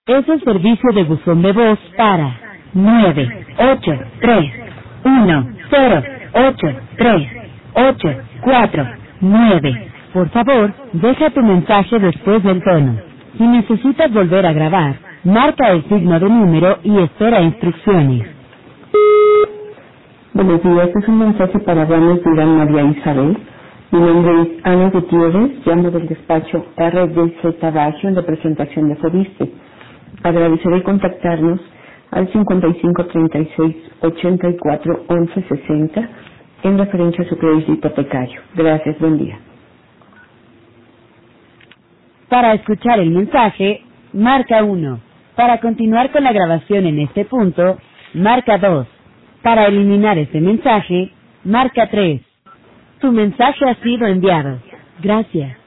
Es el servicio de buzón de voz para 983108384. Por favor, deja tu mensaje después del tono. Si necesitas volver a grabar, marca el signo de número y espera instrucciones. Buenos días, es un mensaje para Ramos Durán María Isabel. Mi nombre es Ana Gutiérrez, llamo del despacho RDZ Bajo en representación de Fobiste. Agradeceré contactarnos al 55 36 84 11 60 en referencia a su crédito hipotecario. Gracias, buen día. Para escuchar el mensaje, marca 1. Para continuar con la grabación en este punto, marca 2. Para eliminar este mensaje, marca 3. Tu mensaje ha sido enviado. Gracias.